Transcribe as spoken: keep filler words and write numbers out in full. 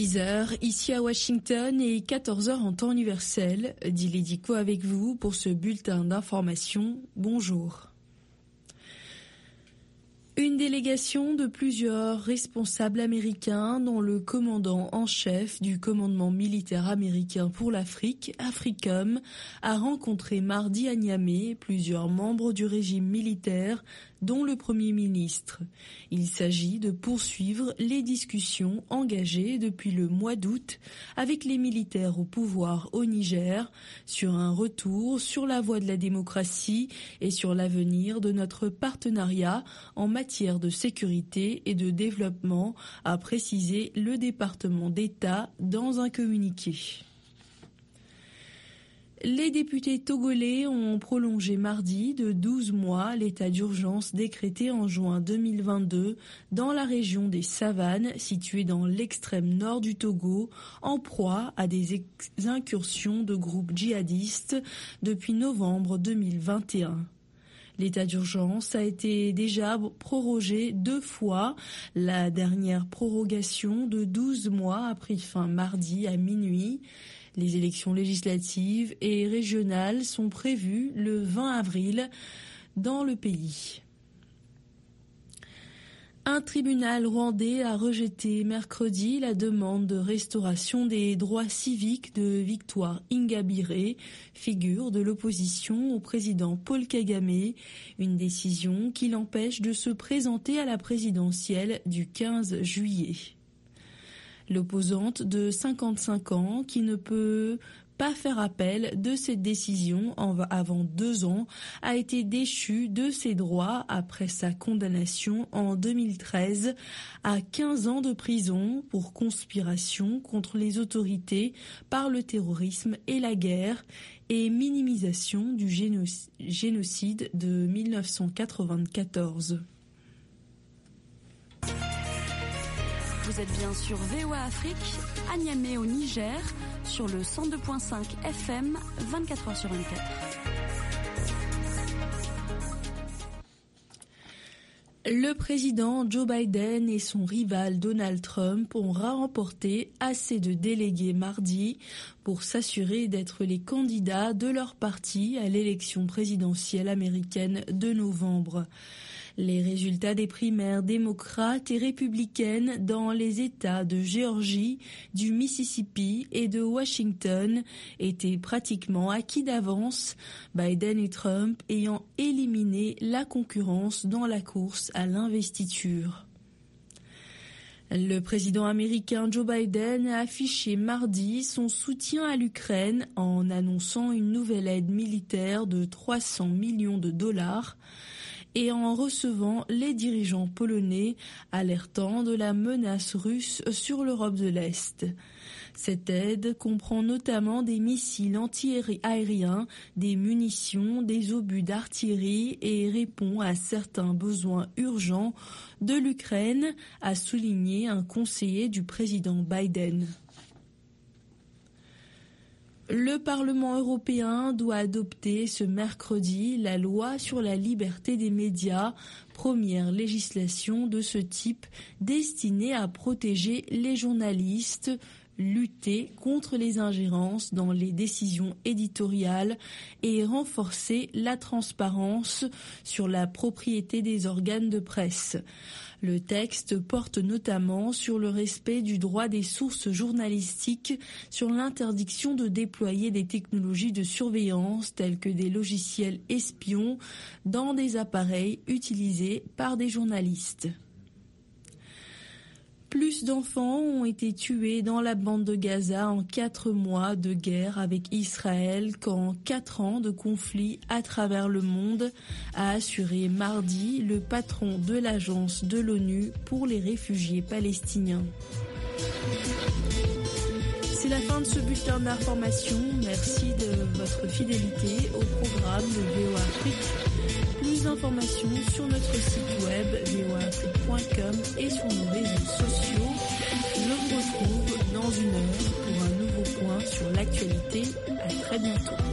six heures, ici à Washington, et quatorze heures en temps universel. Dilly Ko avec vous pour ce bulletin d'information. Bonjour. Une délégation de plusieurs responsables américains, dont le commandant en chef du commandement militaire américain pour l'Afrique, AFRICOM, a rencontré mardi à Niamey plusieurs membres du régime militaire, dont le Premier ministre. Il s'agit de poursuivre les discussions engagées depuis le mois d'août avec les militaires au pouvoir au Niger sur un retour sur la voie de la démocratie et sur l'avenir de notre partenariat en matière de sécurité et de développement, a précisé le département d'État dans un communiqué. Les députés togolais ont prolongé mardi de douze mois l'état d'urgence décrété en juin deux mille vingt-deux dans la région des Savanes, située dans l'extrême nord du Togo, en proie à des incursions de groupes djihadistes depuis novembre deux mille vingt et un. L'état d'urgence a été déjà prorogé deux fois. La dernière prorogation de douze mois a pris fin mardi à minuit. Les élections législatives et régionales sont prévues le vingt avril dans le pays. Un tribunal rwandais a rejeté mercredi la demande de restauration des droits civiques de Victoire Ingabire, figure de l'opposition au président Paul Kagame, une décision qui l'empêche de se présenter à la présidentielle du quinze juillet. L'opposante de cinquante-cinq ans, qui ne peut pas faire appel de cette décision avant deux ans, a été déchue de ses droits après sa condamnation en deux mille treize à quinze ans de prison pour conspiration contre les autorités par le terrorisme et la guerre et minimisation du génocide de mille neuf cent quatre-vingt-quatorze. Vous êtes bien sur V O A Afrique, à Niamey au Niger, sur le cent deux virgule cinq F M, vingt-quatre heures sur vingt-quatre. Le président Joe Biden et son rival Donald Trump ont remporté assez de délégués mardi pour s'assurer d'être les candidats de leur parti à l'élection présidentielle américaine de novembre. Les résultats des primaires démocrates et républicaines dans les États de Géorgie, du Mississippi et de Washington étaient pratiquement acquis d'avance, Biden et Trump ayant éliminé la concurrence dans la course à l'investiture. Le président américain Joe Biden a affiché mardi son soutien à l'Ukraine en annonçant une nouvelle aide militaire de trois cents millions de dollars. Et en recevant les dirigeants polonais alertant de la menace russe sur l'Europe de l'Est. Cette aide comprend notamment des missiles anti-aériens, des munitions, des obus d'artillerie et répond à certains besoins urgents de l'Ukraine, a souligné un conseiller du président Biden. Le Parlement européen doit adopter ce mercredi la loi sur la liberté des médias, première législation de ce type destinée à protéger les journalistes, lutter contre les ingérences dans les décisions éditoriales et renforcer la transparence sur la propriété des organes de presse. Le texte porte notamment sur le respect du droit des sources journalistiques, sur l'interdiction de déployer des technologies de surveillance telles que des logiciels espions dans des appareils utilisés par des journalistes. Plus d'enfants ont été tués dans la bande de Gaza en quatre mois de guerre avec Israël qu'en quatre ans de conflit à travers le monde, a assuré mardi le patron de l'agence de l'ONU pour les réfugiés palestiniens. C'est la fin de ce bulletin d'information. Merci de votre fidélité au programme de V O A Afrique. Plus d'informations sur notre site web v o a afrique point com et sur nos réseaux sociaux. Je vous retrouve dans une heure pour un nouveau point sur l'actualité. À très bientôt.